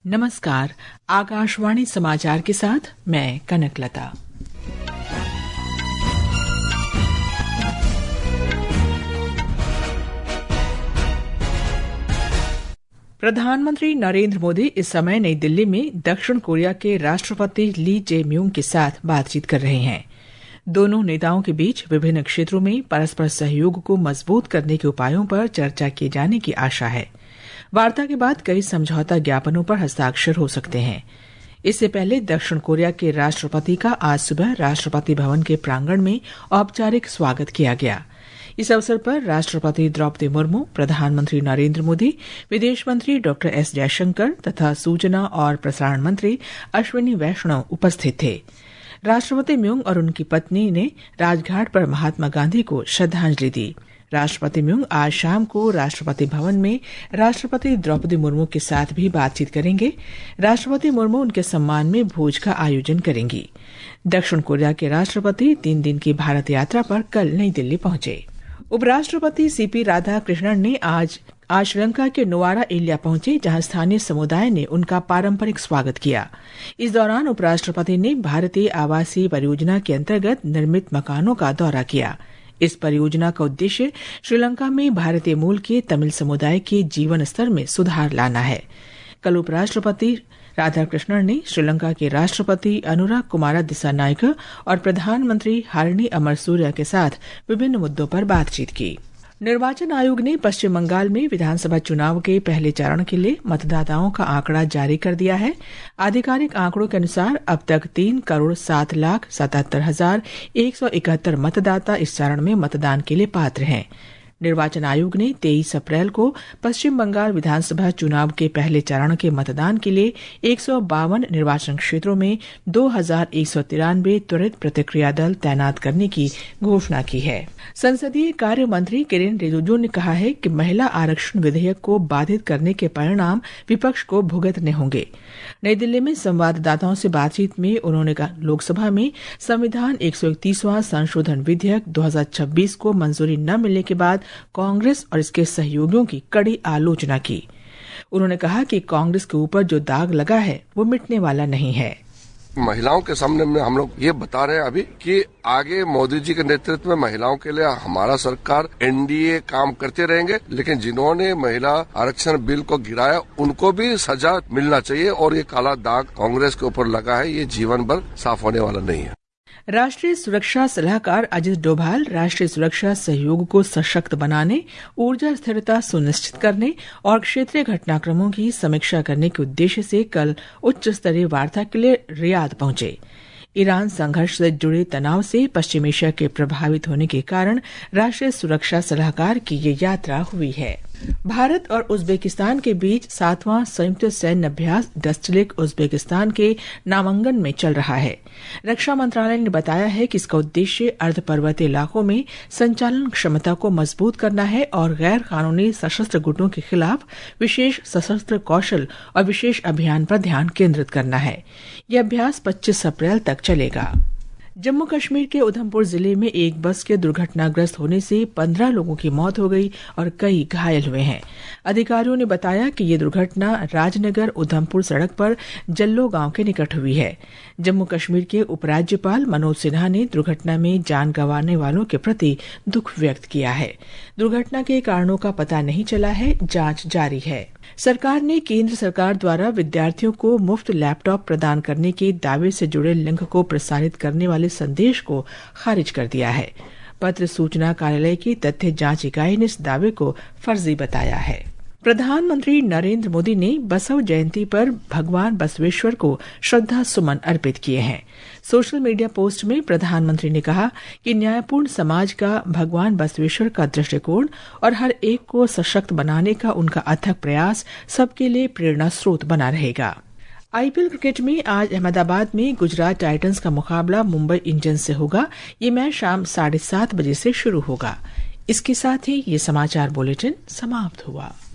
नमस्कार, आकाशवाणी समाचार के साथ मैं कनकलता। प्रधानमंत्री नरेंद्र मोदी इस समय नई दिल्ली में दक्षिण कोरिया के राष्ट्रपति ली जे म्यूंग के साथ बातचीत कर रहे हैं। दोनों नेताओं के बीच विभिन्न क्षेत्रों में परस्पर सहयोग को मजबूत करने के उपायों पर चर्चा किए जाने की आशा है। वार्ता के बाद कई समझौता ज्ञापनों पर हस्ताक्षर हो सकते हैं। इससे पहले दक्षिण कोरिया के राष्ट्रपति का आज सुबह राष्ट्रपति भवन के प्रांगण में औपचारिक स्वागत किया गया। इस अवसर पर राष्ट्रपति द्रौपदी मुर्मू, प्रधानमंत्री नरेंद्र मोदी, विदेश मंत्री डॉ एस जयशंकर तथा सूचना और प्रसारण मंत्री अश्विनी वैष्णव उपस्थित थे। राष्ट्रपति म्यूंग और उनकी पत्नी ने राजघाट पर महात्मा गांधी को श्रद्धांजलि दी। राष्ट्रपति म्यूंग आज शाम को राष्ट्रपति भवन में राष्ट्रपति द्रौपदी मुर्मू के साथ भी बातचीत करेंगे। राष्ट्रपति मुर्मू उनके सम्मान में भोज का आयोजन करेंगी। दक्षिण कोरिया के राष्ट्रपति 3 दिन की भारत यात्रा पर कल नई दिल्ली पहुंचे। उपराष्ट्रपति सीपी राधाकृष्णन ने आज श्रीलंका के नुवारा एलिया पहुंचे, जहां स्थानीय समुदाय ने उनका पारंपरिक स्वागत किया। इस दौरान उपराष्ट्रपति ने भारतीय आवासीय परियोजना के अंतर्गत निर्मित मकानों का दौरा किया। इस परियोजना का उद्देश्य श्रीलंका में भारतीय मूल के तमिल समुदाय के जीवन स्तर में सुधार लाना है। कल उपराष्ट्रपति राधाकृष्णन ने श्रीलंका के राष्ट्रपति अनुराग कुमारा दिसानायक और प्रधानमंत्री हारिनी अमरसूरिया के साथ विभिन्न मुद्दों पर बातचीत की। निर्वाचन आयोग ने पश्चिम बंगाल में विधानसभा चुनाव के पहले चरण के लिए मतदाताओं का आंकड़ा जारी कर दिया है। आधिकारिक आंकड़ों के अनुसार अब तक 3,07,77,171 मतदाता इस चरण में मतदान के लिए पात्र हैं। निर्वाचन आयोग ने 23 अप्रैल को पश्चिम बंगाल विधानसभा चुनाव के पहले चरण के मतदान के लिए 152 निर्वाचन क्षेत्रों में 2,193 त्वरित प्रतिक्रिया दल तैनात करने की घोषणा की है। संसदीय कार्य मंत्री किरेन रिजिजू ने कहा है कि महिला आरक्षण विधेयक को बाधित करने के परिणाम विपक्ष को भुगतने होंगे। नई दिल्ली में संवाददाताओं से बातचीत में उन्होंने कहा, लोकसभा में संविधान 131वां संशोधन विधेयक 2026 को मंजूरी न मिलने के बाद कांग्रेस और इसके सहयोगियों की कड़ी आलोचना की। उन्होंने कहा कि कांग्रेस के ऊपर जो दाग लगा है वो मिटने वाला नहीं है। महिलाओं के सामने में हम लोग ये बता रहे हैं अभी कि आगे मोदी जी के नेतृत्व में महिलाओं के लिए हमारा सरकार एनडीए काम करते रहेंगे, लेकिन जिन्होंने महिला आरक्षण बिल को गिराया उनको भी सजा मिलना चाहिए और ये काला दाग कांग्रेस के ऊपर लगा है, ये जीवन भर साफ होने वाला नहीं है। राष्ट्रीय सुरक्षा सलाहकार अजित डोभाल राष्ट्रीय सुरक्षा सहयोग को सशक्त बनाने, ऊर्जा स्थिरता सुनिश्चित करने और क्षेत्रीय घटनाक्रमों की समीक्षा करने के उद्देश्य से कल उच्च स्तरीय वार्ता के लिए रियाद पहुंचे। ईरान संघर्ष से जुड़े तनाव से पश्चिम एशिया के प्रभावित होने के कारण राष्ट्रीय सुरक्षा सलाहकार की ये यात्रा हुई है। भारत और उज्बेकिस्तान के बीच 7वां संयुक्त सैन्य अभ्यास डस्टलिक उज्बेकिस्तान के नामांगन में चल रहा है। रक्षा मंत्रालय ने बताया है कि इसका उद्देश्य अर्ध पर्वतीय इलाकों में संचालन क्षमता को मजबूत करना है और गैर कानूनी सशस्त्र गुटों के खिलाफ विशेष सशस्त्र कौशल और विशेष अभियान पर ध्यान केंद्रित करना है। यह अभ्यास 25 अप्रैल तक चलेगा। जम्मू कश्मीर के उधमपुर जिले में एक बस के दुर्घटनाग्रस्त होने से 15 लोगों की मौत हो गई और कई घायल हुए हैं। अधिकारियों ने बताया कि ये दुर्घटना राजनगर उधमपुर सड़क पर जल्लो गांव के निकट हुई है। जम्मू कश्मीर के उपराज्यपाल मनोज सिन्हा ने दुर्घटना में जान गंवाने वालों के प्रति दुख व्यक्त किया है। दुर्घटना के कारणों का पता नहीं चला है, जांच जारी है। सरकार ने केंद्र सरकार द्वारा विद्यार्थियों को मुफ्त लैपटॉप प्रदान करने के दावे से जुड़े लिंक को प्रसारित करने वाले संदेश को खारिज कर दिया है। पत्र सूचना कार्यालय की तथ्य जांच इकाई ने इस दावे को फर्जी बताया है। प्रधानमंत्री नरेंद्र मोदी ने बसव जयंती पर भगवान बसवेश्वर को श्रद्धा सुमन अर्पित किए हैं। सोशल मीडिया पोस्ट में प्रधानमंत्री ने कहा कि न्यायपूर्ण समाज का भगवान बसवेश्वर का दृष्टिकोण और हर एक को सशक्त बनाने का उनका अथक प्रयास सबके लिए प्रेरणा स्रोत बना रहेगा। आईपीएल क्रिकेट में आज अहमदाबाद में गुजरात टाइटंस का मुकाबला मुंबई इंडियंस से होगा। ये मैच शाम 7:30 बजे से शुरू होगा। इसके साथ ही ये समाचार बुलेटिन समाप्त हुआ।